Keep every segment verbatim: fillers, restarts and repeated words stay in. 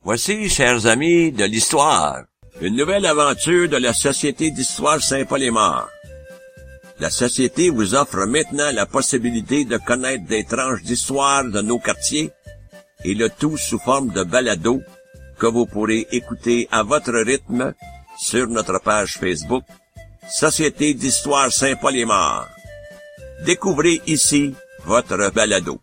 Voici, chers amis, de l'histoire, une nouvelle aventure de la Société d'histoire Saint-Paul-et-Mort. La Société vous offre maintenant la possibilité de connaître des tranches d'histoire de nos quartiers, et le tout sous forme de balado que vous pourrez écouter à votre rythme sur notre page Facebook, Société d'histoire Saint-Paul-et-Mort. Découvrez ici votre balado.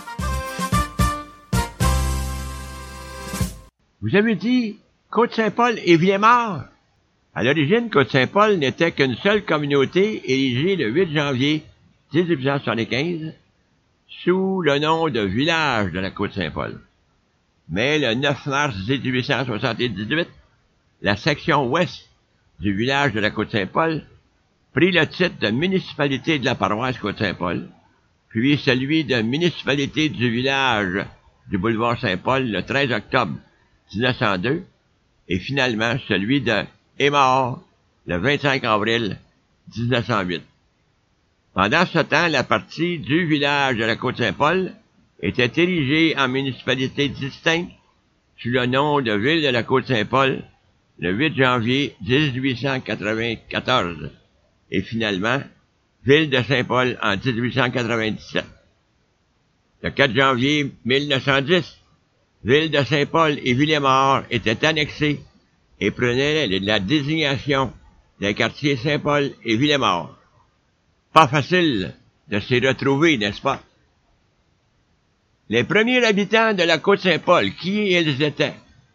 Vous avez dit Côte-Saint-Paul et Villemort. À l'origine, Côte-Saint-Paul n'était qu'une seule communauté érigée le huit janvier dix-huit cent soixante-quinze sous le nom de village de la Côte-Saint-Paul. Mais le neuf mars dix-huit cent soixante-dix-huit, la section ouest du village de la Côte-Saint-Paul prit le titre de municipalité de la paroisse Côte-Saint-Paul, puis celui de municipalité du village du boulevard Saint-Paul le treize octobre dix-neuf cent deux, et finalement celui de Émort le vingt-cinq avril dix-neuf cent huit. Pendant ce temps, la partie du village de la Côte-Saint-Paul était érigée en municipalité distincte sous le nom de ville de la Côte-Saint-Paul le huit janvier dix-huit cent quatre-vingt-quatorze, et finalement ville de Saint-Paul en dix-huit cent quatre-vingt-dix-sept. Le quatre janvier mille neuf cent dix, ville de Saint-Paul et Villemort étaient annexées et prenaient la désignation des quartiers Saint-Paul et Villemort. Pas facile de s'y retrouver, n'est-ce pas? Les premiers habitants de la Côte-Saint-Paul, qui ils étaient?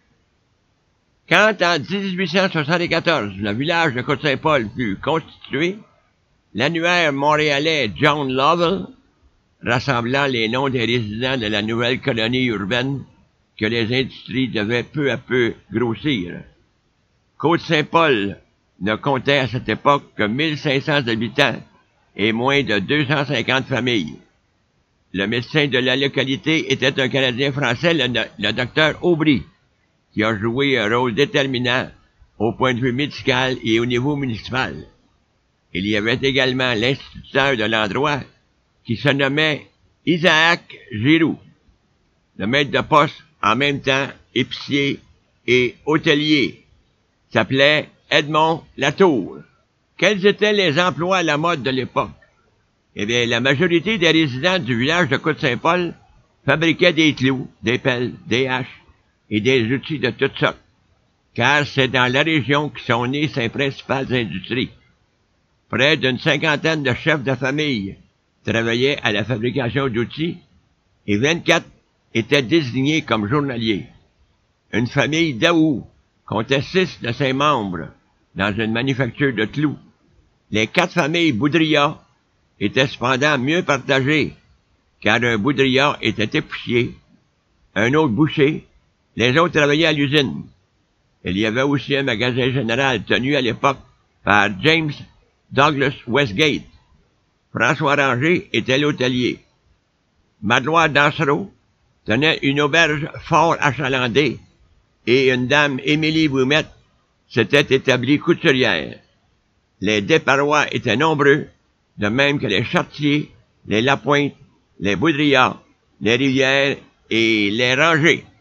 Quand en dix-huit cent soixante-quatorze, le village de Côte-Saint-Paul fut constitué, l'annuaire montréalais John Lovell, rassemblant les noms des résidents de la nouvelle colonie urbaine que les industries devaient peu à peu grossir. Côte-Saint-Paul ne comptait à cette époque que mille cinq cents habitants et moins de deux cent cinquante familles. Le médecin de la localité était un Canadien français, le, le docteur Aubry, qui a joué un rôle déterminant au point de vue médical et au niveau municipal. Il y avait également l'instituteur de l'endroit, qui se nommait Isaac Giroux, le maître de poste, en même temps épicier et hôtelier, s'appelait Edmond Latour. Quels étaient les emplois à la mode de l'époque? Eh bien, la majorité des résidents du village de Côte-Saint-Paul fabriquaient des clous, des pelles, des haches et des outils de toutes sortes, car c'est dans la région que sont nées ses principales industries. Près d'une cinquantaine de chefs de famille travaillaient à la fabrication d'outils et vingt-quatre étaient désignés comme journaliers. Une famille d'Aou comptait six de ses membres dans une manufacture de clous. Les quatre familles Boudria étaient cependant mieux partagées, car un Boudria était épicier, un autre boucher, les autres travaillaient à l'usine. Il y avait aussi un magasin général tenu à l'époque par James Douglas Westgate. François Ranger était l'hôtelier. Madoire Dansereau tenait une auberge fort achalandée, et une dame, Émilie Boumette, s'était établie couturière. Les Desparois étaient nombreux, de même que les Chartiers, les Lapointe, les Boudrias, les Rivières et les Rangers.